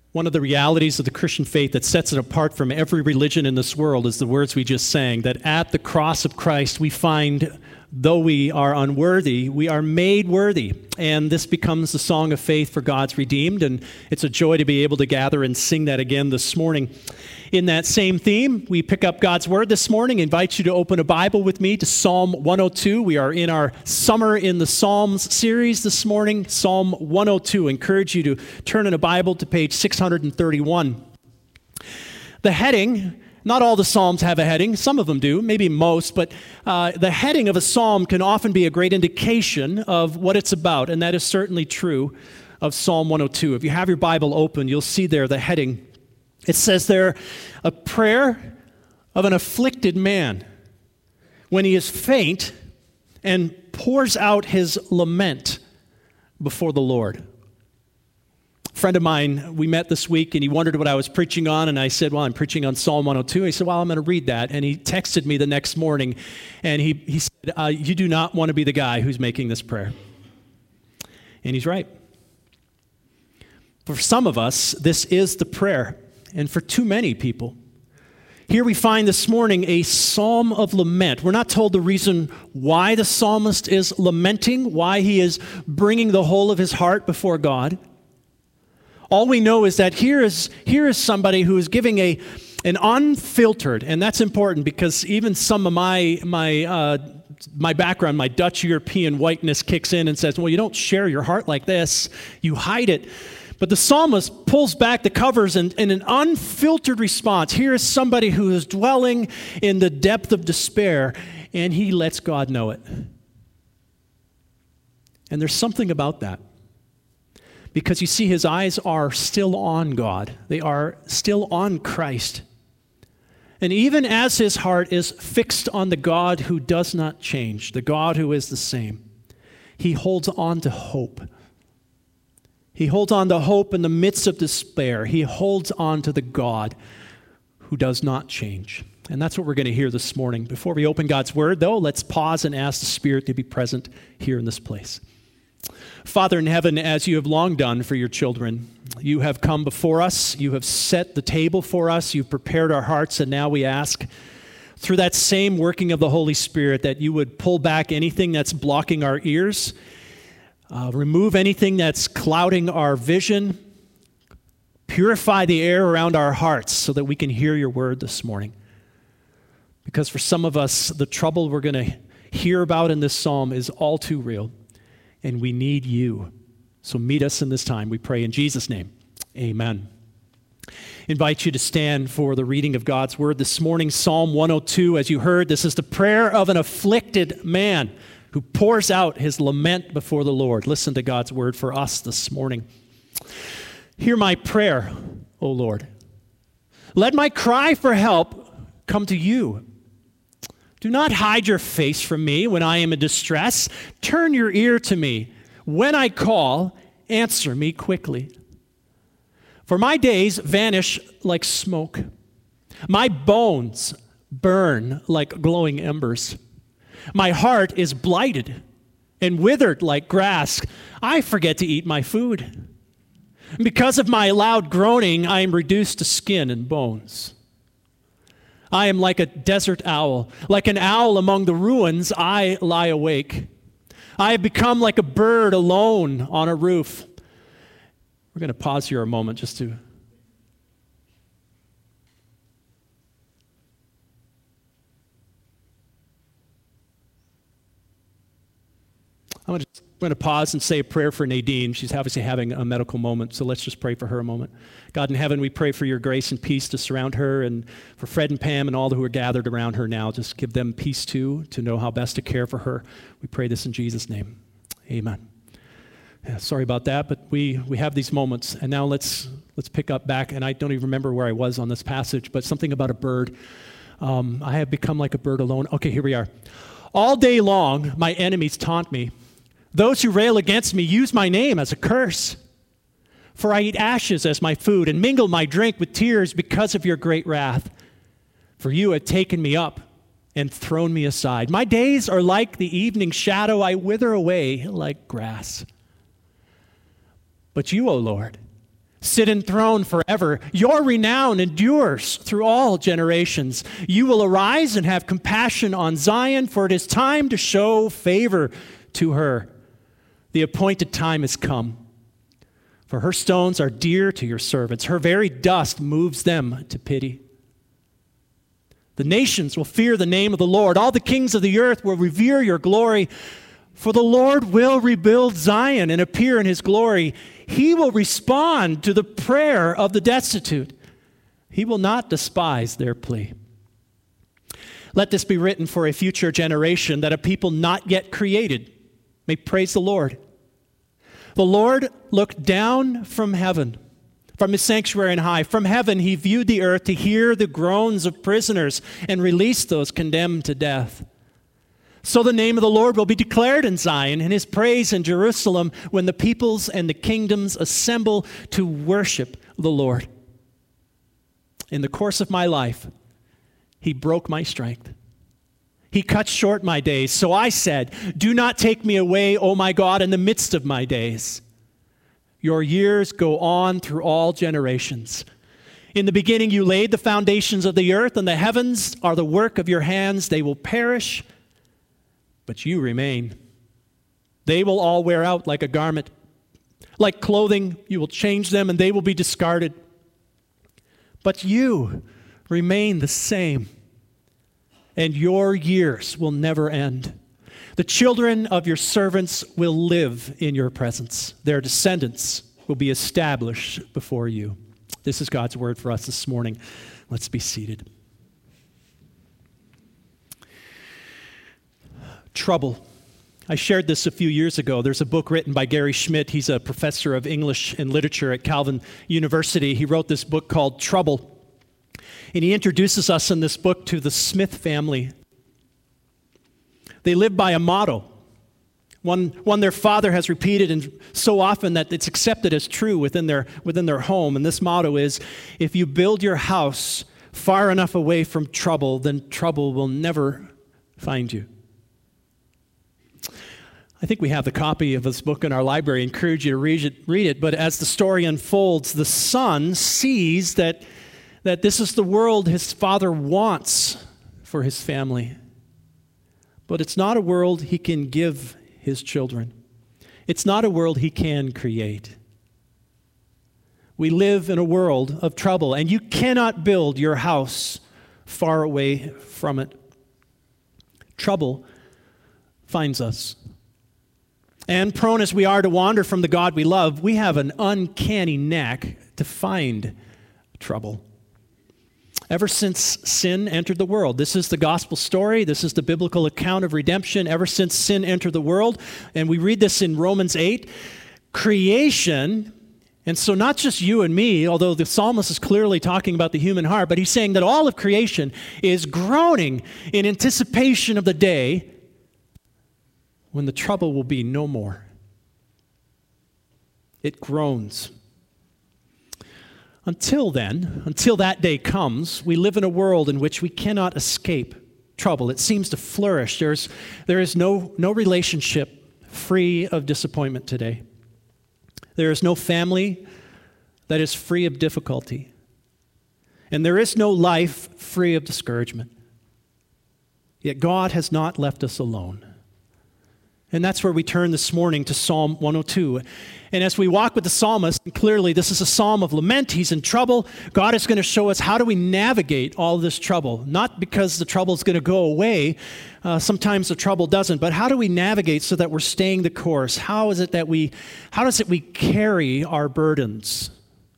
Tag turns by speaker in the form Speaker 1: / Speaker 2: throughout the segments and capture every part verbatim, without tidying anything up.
Speaker 1: One of the realities of the Christian faith that sets it apart from every religion in this world is the words we just sang, that at the cross of Christ we find, though we are unworthy, we are made worthy. And this becomes the song of faith for God's redeemed, and it's a joy to be able to gather and sing that again this morning. In that same theme, we pick up God's Word this morning. I invite you to open a Bible with me to Psalm one oh two. We are in our Summer in the Psalms series this morning, Psalm one oh two. I encourage you to turn in a Bible to page six hundred thirty-one. The heading, not all the Psalms have a heading. Some of them do, maybe most, but uh, the heading of a psalm can often be a great indication of what it's about, and that is certainly true of Psalm one oh two. If you have your Bible open, you'll see there the heading. It says there, a prayer of an afflicted man when he is faint and pours out his lament before the Lord. A friend of mine, we met this week, and he wondered what I was preaching on, and I said, well, I'm preaching on Psalm one oh two. He said, well, I'm going to read that, and he texted me the next morning, and he, he said, uh, you do not want to be the guy who's making this prayer. And he's right. For some of us, this is the prayer. And for too many people. Here we find this morning a psalm of lament. We're not told the reason why the psalmist is lamenting, why he is bringing the whole of his heart before God. All we know is that here is, here is somebody who is giving a, an unfiltered, and that's important because even some of my, my, uh, my background, my Dutch European whiteness kicks in and says, well, you don't share your heart like this, you hide it. But the psalmist pulls back the covers and in an unfiltered response. Here is somebody who is dwelling in the depth of despair, and he lets God know it. And there's something about that. Because you see, his eyes are still on God. They are still on Christ. And even as his heart is fixed on the God who does not change, the God who is the same, he holds on to hope. He holds on to hope in the midst of despair. He holds on to the God who does not change. And that's what we're going to hear this morning. Before we open God's Word, though, let's pause and ask the Spirit to be present here in this place. Father in heaven, as you have long done for your children, you have come before us. You have set the table for us. You've prepared our hearts. And now we ask, through that same working of the Holy Spirit, that you would pull back anything that's blocking our ears, Uh, remove anything that's clouding our vision. Purify the air around our hearts so that we can hear your word this morning. Because for some of us, the trouble we're going to hear about in this psalm is all too real, and we need you. So meet us in this time, we pray in Jesus' name. Amen. I invite you to stand for the reading of God's word this morning. Psalm one oh two, as you heard, this is the prayer of an afflicted man who pours out his lament before the Lord. Listen to God's word for us this morning. Hear my prayer, O Lord. Let my cry for help come to you. Do not hide your face from me when I am in distress. Turn your ear to me. When I call, answer me quickly. For my days vanish like smoke. My bones burn like glowing embers. My heart is blighted and withered like grass. I forget to eat my food. Because of my loud groaning, I am reduced to skin and bones. I am like a desert owl. Like an owl among the ruins, I lie awake. I have become like a bird alone on a roof. We're going to pause here a moment just to I'm going, to, I'm going to pause and say a prayer for Nadine. She's obviously having a medical moment, so let's just pray for her a moment. God in heaven, we pray for your grace and peace to surround her, and for Fred and Pam and all who are gathered around her now. Just give them peace too, to know how best to care for her. We pray this in Jesus' name. Amen. Yeah, sorry about that, but we, we have these moments, and now let's let's pick up back, and I don't even remember where I was on this passage, but something about a bird. Um, I have become like a bird alone. Okay, here we are. All day long, my enemies taunt me. Those who rail against me use my name as a curse. For I eat ashes as my food and mingle my drink with tears because of your great wrath. For you have taken me up and thrown me aside. My days are like the evening shadow. I wither away like grass. But you, O Lord, sit enthroned forever. Your renown endures through all generations. You will arise and have compassion on Zion, for it is time to show favor to her. The appointed time has come. For her stones are dear to your servants. Her very dust moves them to pity. The nations will fear the name of the Lord. All the kings of the earth will revere your glory. For the Lord will rebuild Zion and appear in his glory. He will respond to the prayer of the destitute. He will not despise their plea. Let this be written for a future generation, that a people not yet created may praise the Lord. The Lord looked down from heaven, from his sanctuary on high. From heaven he viewed the earth to hear the groans of prisoners and release those condemned to death. So the name of the Lord will be declared in Zion, and his praise in Jerusalem, when the peoples and the kingdoms assemble to worship the Lord. In the course of my life, he broke my strength. He cut short my days. So I said, do not take me away, O my God, in the midst of my days. Your years go on through all generations. In the beginning you laid the foundations of the earth, and the heavens are the work of your hands. They will perish, but you remain. They will all wear out like a garment. Like clothing, you will change them, and they will be discarded. But you remain the same, and your years will never end. The children of your servants will live in your presence. Their descendants will be established before you. This is God's word for us this morning. Let's be seated. Trouble. I shared this a few years ago. There's a book written by Gary Schmidt. He's a professor of English and literature at Calvin University. He wrote this book called Trouble. And he introduces us in this book to the Smith family. They live by a motto, one, one their father has repeated and so often that it's accepted as true within their, within their home. And this motto is, if you build your house far enough away from trouble, then trouble will never find you. I think we have the copy of this book in our library. I encourage you to read it, read it. But as the story unfolds, the son sees that that this is the world his father wants for his family. But it's not a world he can give his children. It's not a world he can create. We live in a world of trouble, and you cannot build your house far away from it. Trouble finds us. And prone as we are to wander from the God we love, we have an uncanny knack to find trouble. Ever since sin entered the world, this is the gospel story, this is the biblical account of redemption. Ever since sin entered the world, and we read this in Romans eight, creation, and so not just you and me, although the psalmist is clearly talking about the human heart, but he's saying that all of creation is groaning in anticipation of the day when the trouble will be no more. It groans. Until then, until that day comes, we live in a world in which we cannot escape trouble. It seems to flourish. There's, there is no, no relationship free of disappointment today. There is no family that is free of difficulty. And there is no life free of discouragement. Yet God has not left us alone. And that's where we turn this morning to Psalm one oh two. And as we walk with the psalmist, and clearly this is a psalm of lament, he's in trouble. God is going to show us how do we navigate all this trouble. Not because the trouble is going to go away. Uh, sometimes the trouble doesn't. But how do we navigate so that we're staying the course? How is it that we, how does it we carry our burdens?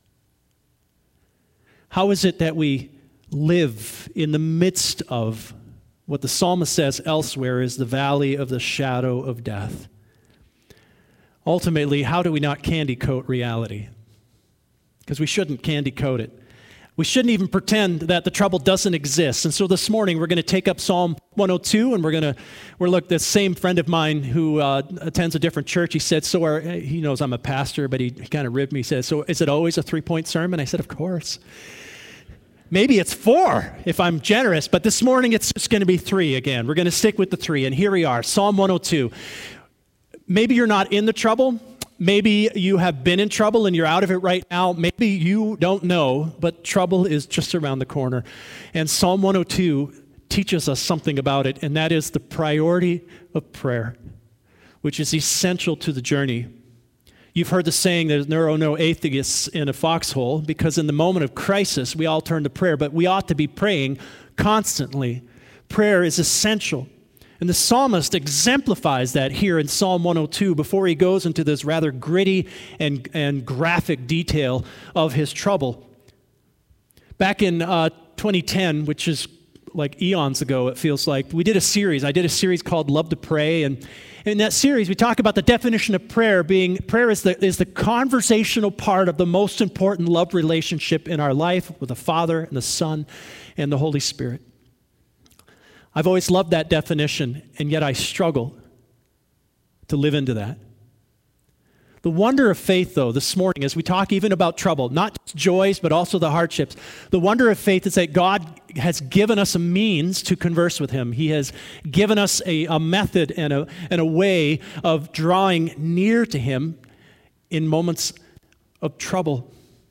Speaker 1: How is it that we live in the midst of what the psalmist says elsewhere is the valley of the shadow of death? Ultimately, how do we not candy coat reality? Because we shouldn't candy coat it. We shouldn't even pretend that the trouble doesn't exist. And so this morning we're going to take up Psalm one oh two, and we're going to, we're look. This same friend of mine who uh, attends a different church, he said, so are, he knows I'm a pastor, but he, he kind of ribbed me. He said, so is it always a three-point sermon? I said, of course. Maybe it's four if I'm generous, but this morning it's just going to be three again. We're going to stick with the three, and here we are, Psalm one oh two. Maybe you're not in the trouble. maybe you have been in trouble and you're out of it right now. Maybe you don't know, but trouble is just around the corner. And Psalm one oh two teaches us something about it, and that is the priority of prayer, which is essential to the journey. You've heard the saying that there are no atheists in a foxhole, because in the moment of crisis, we all turn to prayer, but we ought to be praying constantly. Prayer is essential. And the psalmist exemplifies that here in Psalm one oh two before he goes into this rather gritty and, and graphic detail of his trouble. Back in uh, twenty ten, which is like eons ago, it feels like, we did a series. I did a series called Love to Pray, and in that series, we talk about the definition of prayer being, prayer is the, is the conversational part of the most important love relationship in our life with the Father and the Son and the Holy Spirit. I've always loved that definition, and yet I struggle to live into that. The wonder of faith, though, this morning, as we talk even about trouble, not just joys, but also the hardships, the wonder of faith is that God has given us a means to converse with Him. He has given us a, a method and a, and a way of drawing near to Him in moments of trouble.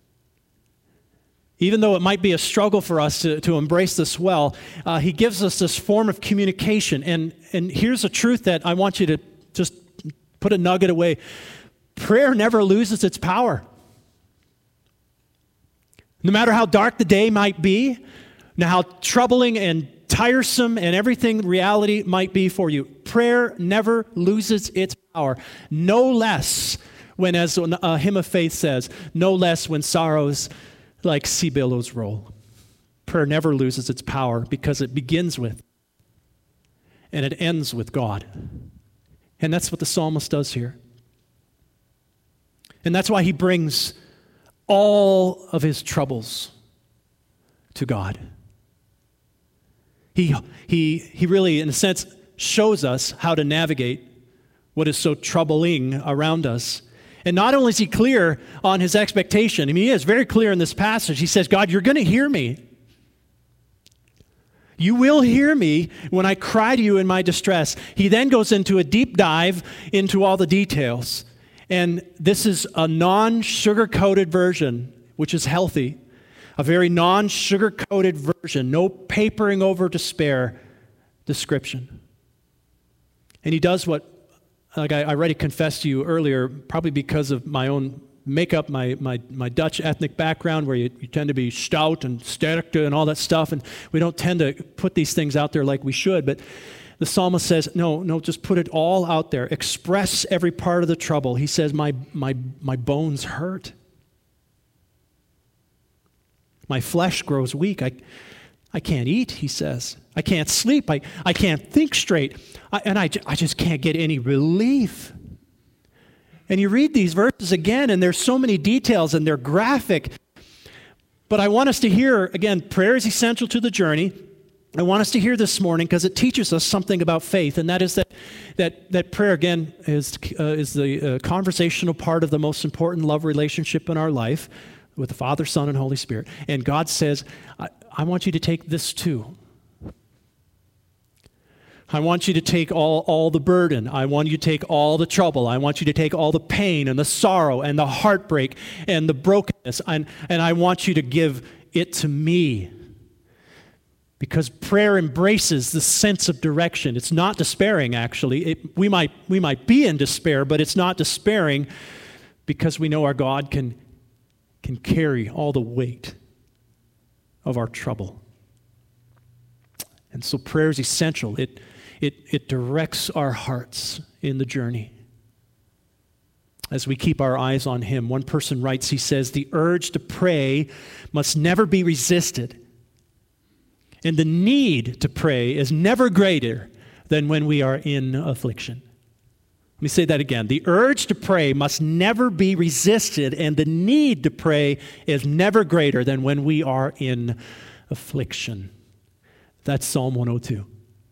Speaker 1: Even though it might be a struggle for us to, to embrace this well, uh, He gives us this form of communication. And, and here's a truth that I want you to just put a nugget away. Prayer never loses its power. No matter how dark the day might be, no how troubling and tiresome and everything reality might be for you, prayer never loses its power. No less when, as a hymn of faith says, no less when sorrows like sea billows roll. Prayer never loses its power because it begins with and it ends with God. And that's what the psalmist does here. And that's why he brings all of his troubles to God. He, he, he really, in a sense, shows us how to navigate what is so troubling around us. And not only is he clear on his expectation, I mean, he is very clear in this passage. He says, God, you're going to hear me. You will hear me when I cry to you in my distress. He then goes into a deep dive into all the details. And this is a non-sugar-coated version, which is healthy. A very non-sugar-coated version, no papering over despair description. And he does what, like I already confessed to you earlier, probably because of my own makeup, my my, my Dutch ethnic background, where you, you tend to be stout and sterkte and all that stuff, and we don't tend to put these things out there like we should, but the psalmist says, no, no, just put it all out there. Express every part of the trouble. He says, my, my, my bones hurt. My flesh grows weak. I, I can't eat, he says. I can't sleep. I, I can't think straight. I, and I, I just can't get any relief. And you read these verses again, and there's so many details, and they're graphic. But I want us to hear, again, prayer is essential to the journey. I want us to hear this morning because it teaches us something about faith, and that is that that, that prayer, again, is, uh, is the uh, conversational part of the most important love relationship in our life with the Father, Son, and Holy Spirit. And God says, I, I want you to take this too. I want you to take all, all the burden. I want you to take all the trouble. I want you to take all the pain and the sorrow and the heartbreak and the brokenness, and, and I want you to give it to me. Because prayer embraces the sense of direction. It's not despairing, actually. It, we might we might be in despair, but it's not despairing because we know our God can, can carry all the weight of our trouble. And so prayer is essential. It, it, it directs our hearts in the journey as we keep our eyes on Him. One person writes, he says, the urge to pray must never be resisted. And the need to pray is never greater than when we are in affliction. Let me say that again. The urge to pray must never be resisted, and the need to pray is never greater than when we are in affliction. That's Psalm one oh two.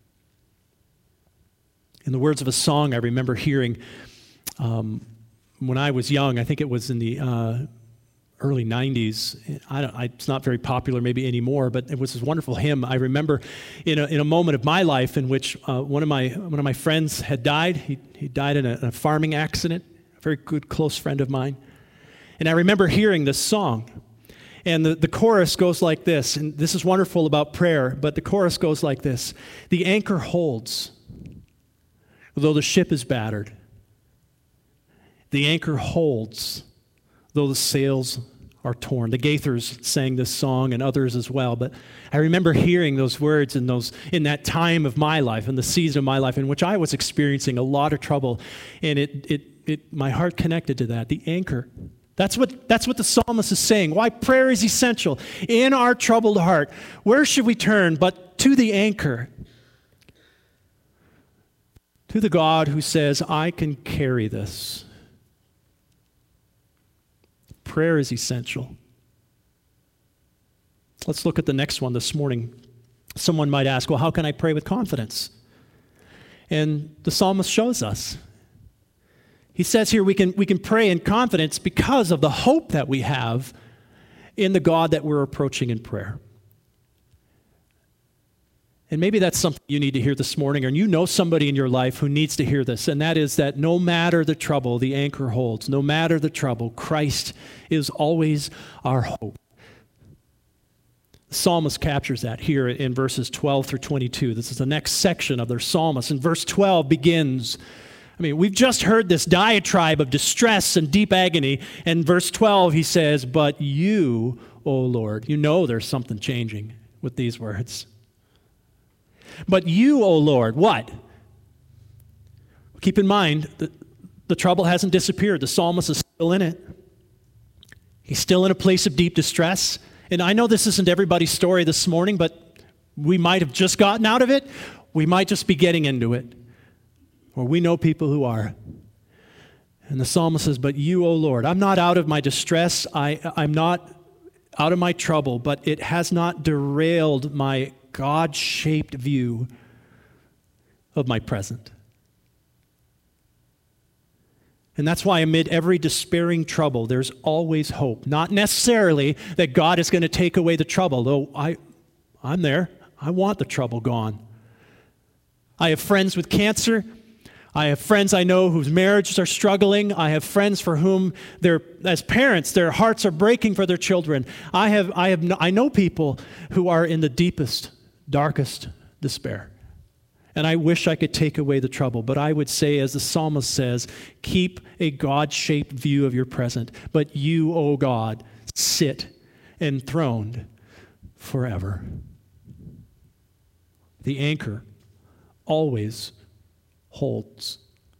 Speaker 1: In the words of a song I remember hearing um, when I was young, I think it was in the uh, early nineties. I don't, I, it's not very popular maybe anymore, but it was this wonderful hymn. I remember in a, in a moment of my life in which uh, one of my one of my friends had died. He, he died in a, in a farming accident, a very good close friend of mine. And I remember hearing this song. And the, the chorus goes like this, and this is wonderful about prayer, but the chorus goes like this. The anchor holds, though the ship is battered. The anchor holds, though the sails are torn. The Gaithers sang this song and others as well, but I remember hearing those words in those in that time of my life, in the season of my life in which I was experiencing a lot of trouble, and it it it my heart connected to that. The anchor. That's what that's what the psalmist is saying. Why prayer is essential in our troubled heart. Where should we turn but to the anchor? To the God who says, I can carry this. Prayer is essential. Let's look at the next one this morning. Someone might ask, well, how can I pray with confidence? And the psalmist shows us. He says here we can, we can pray in confidence because of the hope that we have in the God that we're approaching in prayer. And maybe that's something you need to hear this morning, or you know somebody in your life who needs to hear this, and that is that no matter the trouble, the anchor holds. No matter the trouble, Christ is always our hope. The psalmist captures that here in verses twelve through twenty-two. This is the next section of their psalmist. And verse twelve begins, I mean, we've just heard this diatribe of distress and deep agony, and verse twelve he says, but you, O Lord, you know there's something changing with these words. But you, O Lord, what? Keep in mind, the, the trouble hasn't disappeared. The psalmist is still in it. He's still in a place of deep distress. And I know this isn't everybody's story this morning, but we might have just gotten out of it. We might just be getting into it. Or we know people who are. And the psalmist says, but you, O Lord, I'm not out of my distress. I, I'm not out of my trouble, but it has not derailed my God-shaped view of my present. And that's why amid every despairing trouble, there's always hope. Not necessarily that God is going to take away the trouble, though I, I'm there. I want the trouble gone. I have friends with cancer. I have friends I know whose marriages are struggling. I have friends for whom, they're, as parents, their hearts are breaking for their children. I have, I have, I know people who are in the deepest, darkest despair. And I wish I could take away the trouble, but I would say, as the psalmist says, keep a God-shaped view of your present. But you, O God, sit enthroned forever. The anchor always holds.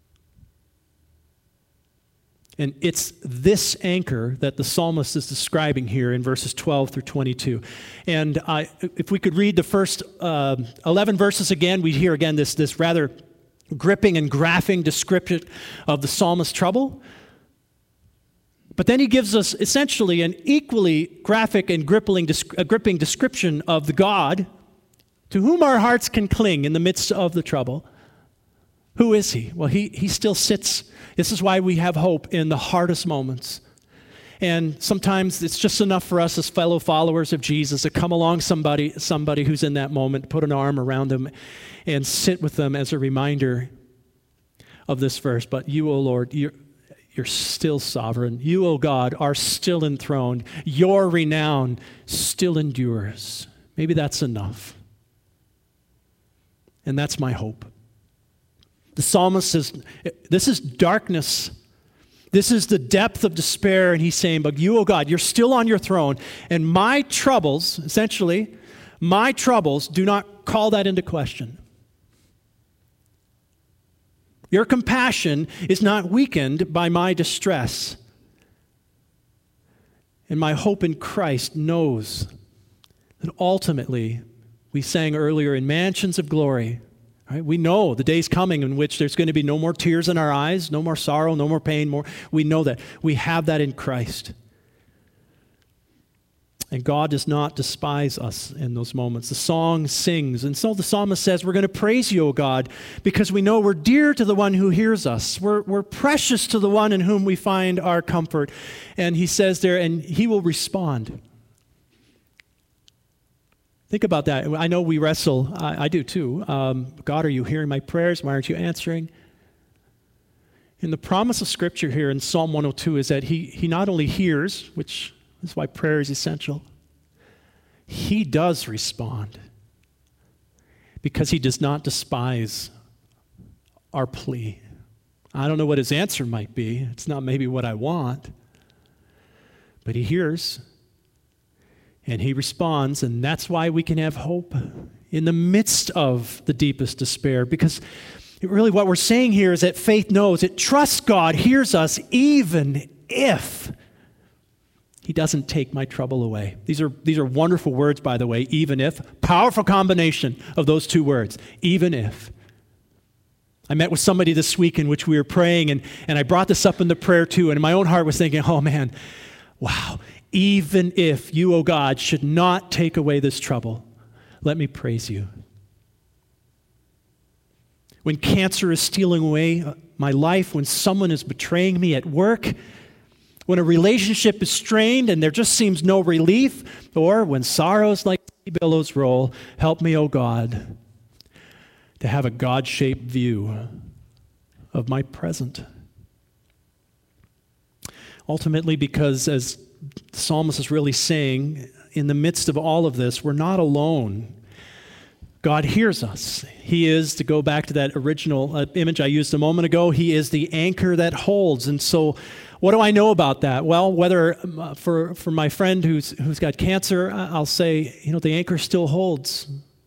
Speaker 1: And it's this anchor that the psalmist is describing here in verses twelve through twenty-two. And I, if we could read the first uh, eleven verses again, we hear again this, this rather gripping and graphic description of the psalmist's trouble. But then he gives us essentially an equally graphic and gripping, a gripping description of the God to whom our hearts can cling in the midst of the trouble. Who is he? Well, he, he still sits. This is why we have hope in the hardest moments. And sometimes it's just enough for us as fellow followers of Jesus to come along somebody, somebody who's in that moment, put an arm around them and sit with them as a reminder of this verse. But you, O Lord, you're, you're still sovereign. You, O God, are still enthroned. Your renown still endures. Maybe that's enough. And that's my hope. The psalmist says, this is darkness. This is the depth of despair. And he's saying, but you, oh God, you're still on your throne. And my troubles, essentially, my troubles do not call that into question. Your compassion is not weakened by my distress. And my hope in Christ knows that ultimately, we sang earlier, in mansions of glory, right? We know the day's coming in which there's going to be no more tears in our eyes, no more sorrow, no more pain. More. We know that. We have that in Christ. And God does not despise us in those moments. The song sings. And so the psalmist says, we're going to praise you, O God, because we know we're dear to the one who hears us. We're, we're precious to the one in whom we find our comfort. And he says there, and he will respond. Think about that. I know we wrestle. I, I do too. Um, God, are you hearing my prayers? Why aren't you answering? And the promise of Scripture here in Psalm one oh two is that he, he not only hears, which is why prayer is essential, he does respond because he does not despise our plea. I don't know what his answer might be. It's not maybe what I want, but he hears and he responds, and that's why we can have hope in the midst of the deepest despair, because really what we're saying here is that faith knows, it trusts God, hears us, even if he doesn't take my trouble away. These are, these are wonderful words, by the way, even if. Powerful combination of those two words, even if. I met with somebody this week in which we were praying, and, and I brought this up in the prayer too, and my own heart was thinking, oh man, wow, even if you, oh God, should not take away this trouble, let me praise you. When cancer is stealing away my life, when someone is betraying me at work, when a relationship is strained and there just seems no relief, or when sorrows like sea billows roll, help me, O God, to have a God-shaped view of my present. Ultimately, because as the psalmist is really saying, in the midst of all of this, we're not alone. God hears us. He is, to go back to that original uh, image I used a moment ago, he is the anchor that holds. And so what do I know about that? Well, whether uh, for, for my friend who's, who's got cancer, I'll say, you know, the anchor still holds.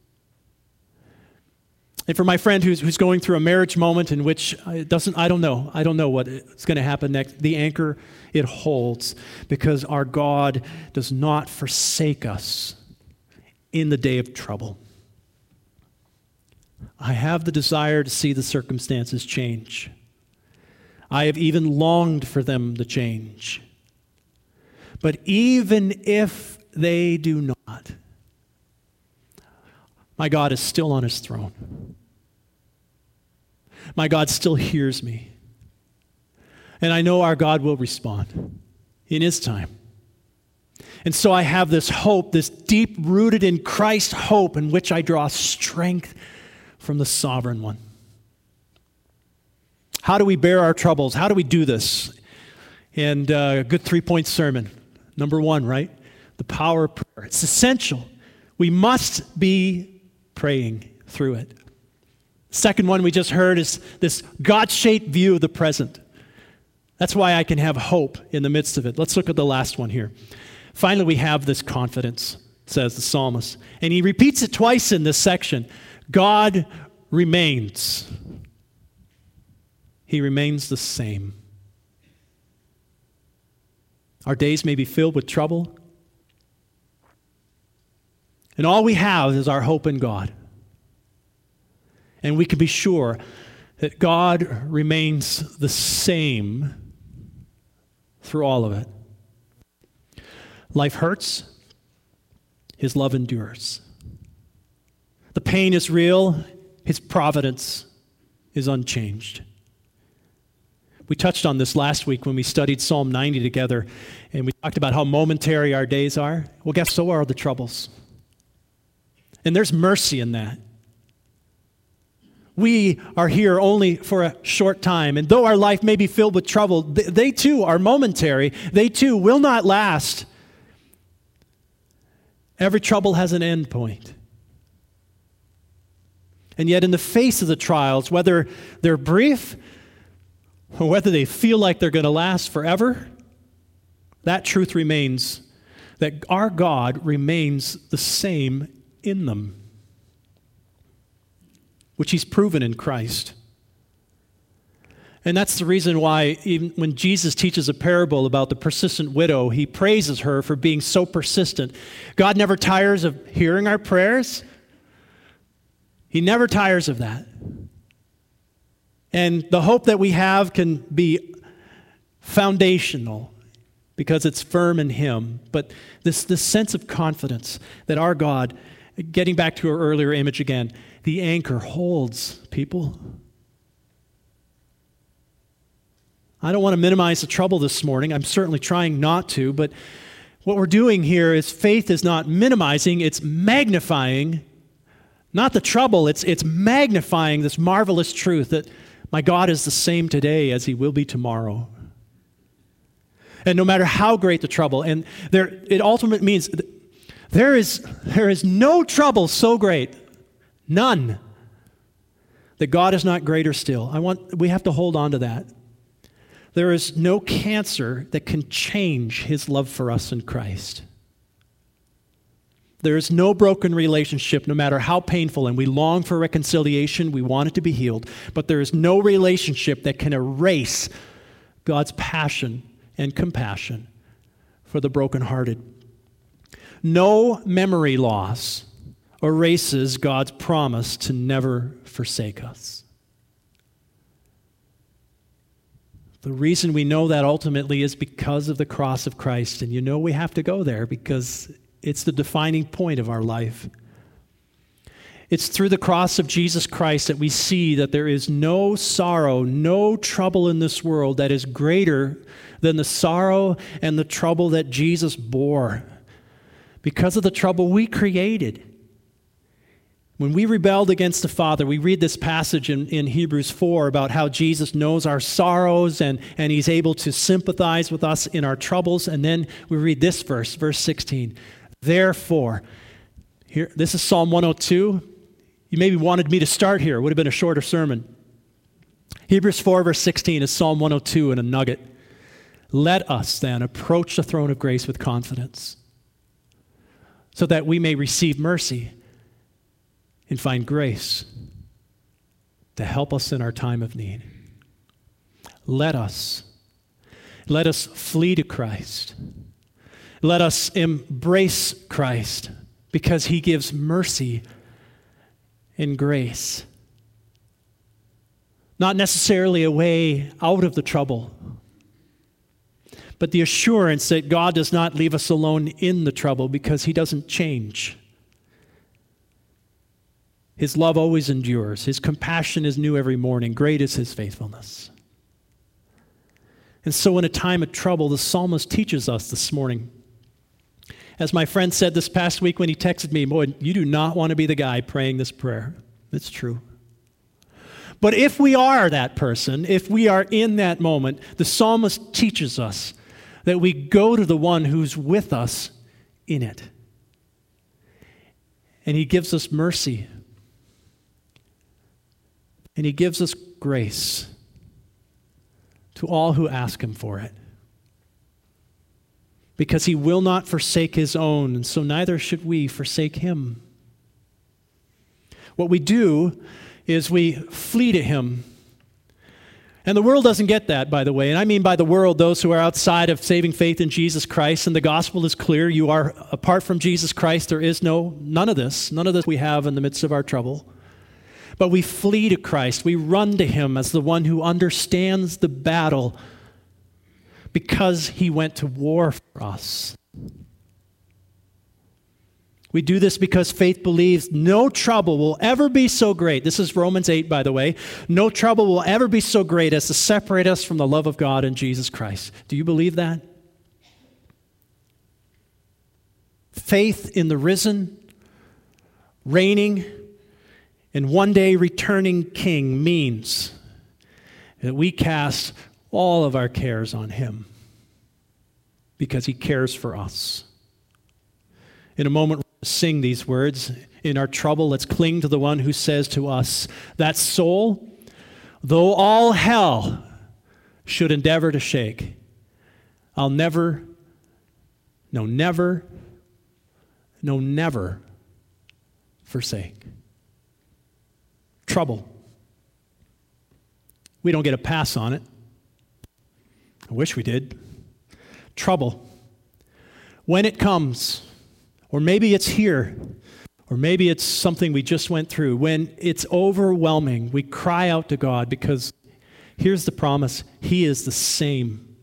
Speaker 1: And for my friend who's, who's going through a marriage moment in which it doesn't, I don't know, I don't know what's going to happen next, the anchor, it holds, because our God does not forsake us in the day of trouble. I have the desire to see the circumstances change. I have even longed for them to change. But even if they do not, my God is still on his throne. My God still hears me. And I know our God will respond in his time. And so I have this hope, this deep-rooted in Christ hope, in which I draw strength from the Sovereign One. How do we bear our troubles? How do we do this? And a uh, good three-point sermon. Number one, right? The power of prayer. It's essential. We must be praying through it. Second one we just heard is this God-shaped view of the present. That's why I can have hope in the midst of it. Let's look at the last one here. Finally, we have this confidence, says the psalmist. And he repeats it twice in this section. God remains. He remains the same. Our days may be filled with trouble, and all we have is our hope in God. And we can be sure that God remains the same through all of it. Life hurts. His love endures. The pain is real. His providence is unchanged. We touched on this last week when we studied Psalm ninety together, and we talked about how momentary our days are. Well, guess so are the troubles. And there's mercy in that. We are here only for a short time, and though our life may be filled with trouble, they too are momentary. They too will not last. Every trouble has an end point. And yet in the face of the trials, whether they're brief or whether they feel like they're going to last forever, that truth remains, that our God remains the same in them, which he's proven in Christ. And that's the reason why even when Jesus teaches a parable about the persistent widow, he praises her for being so persistent. God never tires of hearing our prayers. He never tires of that. And the hope that we have can be foundational because it's firm in him. But this, this sense of confidence that our God, getting back to our earlier image again, the anchor holds people. I don't want to minimize the trouble this morning. I'm certainly trying not to, but what we're doing here is faith is not minimizing, it's magnifying, not the trouble, it's, it's magnifying this marvelous truth that My God is the same today as he will be tomorrow. And no matter how great the trouble, and there, it ultimately means there is, there is no trouble so great, none, that God is not greater still. I want, we have to hold on to that. There is no cancer that can change his love for us in Christ. There is no broken relationship, no matter how painful, and we long for reconciliation, we want it to be healed, but there is no relationship that can erase God's passion and compassion for the brokenhearted. No memory loss erases God's promise to never forsake us. The reason we know that ultimately is because of the cross of Christ, and you know we have to go there because it's the defining point of our life. It's through the cross of Jesus Christ that we see that there is no sorrow, no trouble in this world that is greater than the sorrow and the trouble that Jesus bore because of the trouble we created. When we rebelled against the Father, we read this passage in, in Hebrews four about how Jesus knows our sorrows and, and he's able to sympathize with us in our troubles. And then we read this verse, verse sixteen. Therefore, here, this is Psalm one oh two. You maybe wanted me to start here. It would have been a shorter sermon. Hebrews four, verse sixteen is Psalm one oh two in a nugget. Let us then approach the throne of grace with confidence, so that we may receive mercy and find grace to help us in our time of need. Let us, let us flee to Christ. Let us embrace Christ because he gives mercy and grace. Not necessarily a way out of the trouble, but the assurance that God does not leave us alone in the trouble because he doesn't change. His love always endures. His compassion is new every morning. Great is his faithfulness. And so in a time of trouble, the psalmist teaches us this morning. As my friend said this past week when he texted me, boy, you do not want to be the guy praying this prayer. It's true. But if we are that person, if we are in that moment, the psalmist teaches us that we go to the one who's with us in it. And he gives us mercy. And he gives us grace to all who ask him for it. Because he will not forsake his own, and so neither should we forsake him. What we do is we flee to him. And the world doesn't get that, by the way. And I mean by the world, those who are outside of saving faith in Jesus Christ. And the gospel is clear. You are, apart from Jesus Christ, there is no, none of this. None of this we have in the midst of our trouble. But we flee to Christ. We run to him as the one who understands the battle because he went to war for us. We do this because faith believes no trouble will ever be so great. This is Romans eight, by the way. No trouble will ever be so great as to separate us from the love of God in Jesus Christ. Do you believe that? Faith in the risen, reigning, and one day returning King means that we cast all of our cares on him because he cares for us. In a moment, we'll sing these words. In our trouble, let's cling to the one who says to us, that soul, though all hell should endeavor to shake, I'll never, no, never, no, never forsake. Trouble. We don't get a pass on it. I wish we did. Trouble. When it comes, or maybe it's here, or maybe it's something we just went through, when it's overwhelming, we cry out to God because here's the promise, he is the same.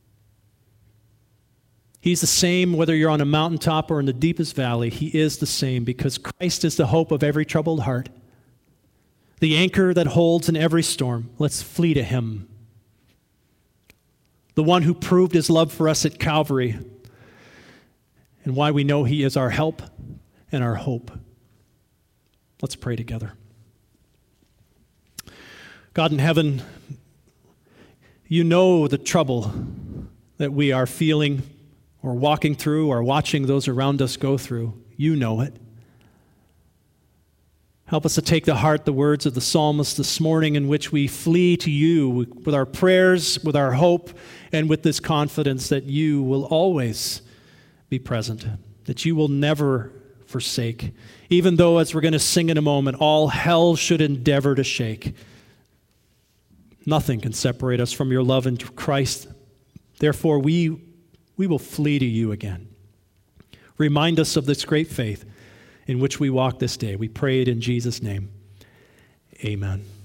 Speaker 1: He's the same whether you're on a mountaintop or in the deepest valley. He is the same because Christ is the hope of every troubled heart. The anchor that holds in every storm. Let's flee to him. The one who proved his love for us at Calvary and why we know he is our help and our hope. Let's pray together. God in heaven, you know the trouble that we are feeling or walking through or watching those around us go through. You know it. Help us to take to heart the words of the psalmist this morning, in which we flee to you with our prayers, with our hope, and with this confidence that you will always be present, that you will never forsake. Even though, as we're going to sing in a moment, all hell should endeavor to shake, nothing can separate us from your love in Christ. Therefore, we, we will flee to you again. Remind us of this great faith in which we walk this day. We pray it in Jesus' name. Amen.